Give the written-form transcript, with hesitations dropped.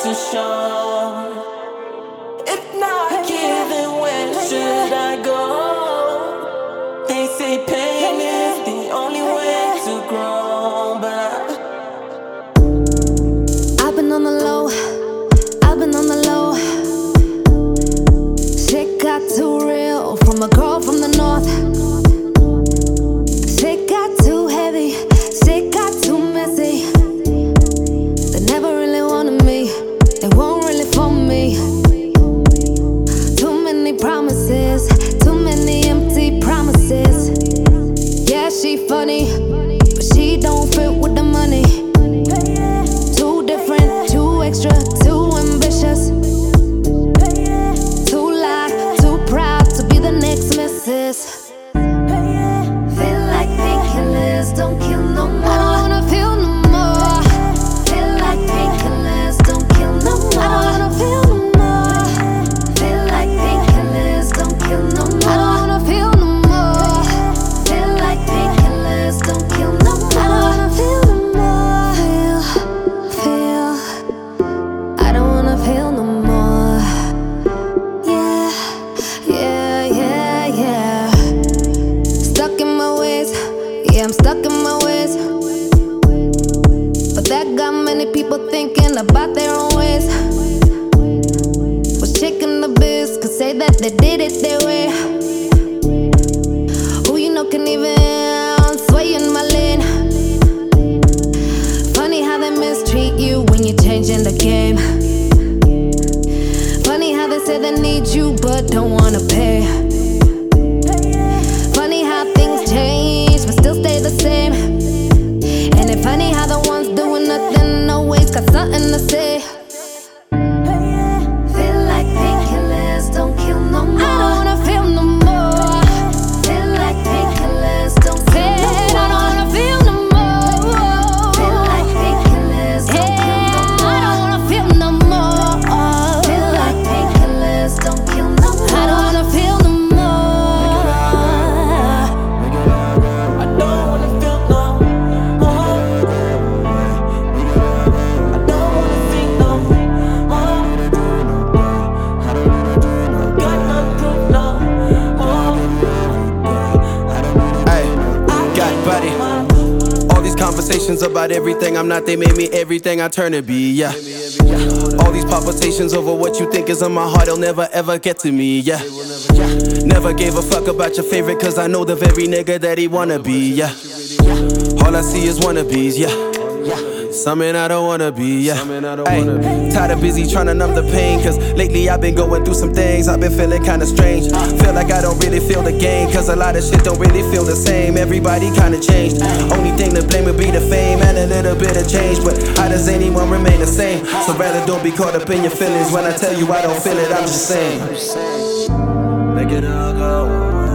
too short. If not here, then where should I go? They say pain is the only way to grow, but I've been on the low, I've been on the low. Shit got too real from a girl from the north. Shit got too heavy, shit got too messy. They never really wanted me, they won't really for me. Too many promises, too many empty promises. Yeah, she funny, but she don't fit with the money. Too different, too extra, too ambitious. Too loud, too proud to be the next missus. Feel like painkillers don't kill no more. I don't wanna feel no more. Feel like painkillers don't kill no more. I don't wanna feel no more. Feel like painkillers don't kill no more. I don't wanna feel no more. Feel like painkillers don't kill no more. I don't wanna feel no more. Feel. I don't wanna feel no more. Yeah, yeah, yeah, yeah. Stuck in my ways. Yeah, I'm stuck in my ways. But that got many people thinking about their own ways. Was shaking the biz, could say that they did it their way. Who you know can even sway in my lane. Funny how they mistreat you when you're changing the game. Funny how they say they need you but don't wanna pay. Funny how things change but still stay the same. And it's funny how the ones doing nothing always got something to say. Feel like painkillers don't kill no more. I don't wanna feel no more. Feel like painkillers don't kill no more. I don't wanna feel no more. Feel like painkillers don't kill no more. I don't wanna feel no more. Feel like painkillers don't kill no more. I don't wanna feel no more. I don't wanna feel no more. I don't wanna feel no more. Got no proof no more. Hey, got buddy. All these conversations about everything I'm not, they made me everything I turn to be, yeah. All these palpitations over what you think is on my heart, they'll never ever get to me, yeah. Never gave a fuck about your favorite, cause I know the very nigga that he wanna be, yeah. All I see is wannabes, yeah. Something I don't wanna be, yeah. Ay, tired of busy trying to numb the pain, cause lately I've been going through some things. I've been feeling kinda strange. Feel like I don't really feel the game, cause a lot of shit don't really feel the same. Everybody kinda changed. Only thing to blame would be the fame and a little bit of change. But how does anyone remain the same? So rather don't be caught up in your feelings. When I tell you I don't feel it, I'm just saying. Make it all go.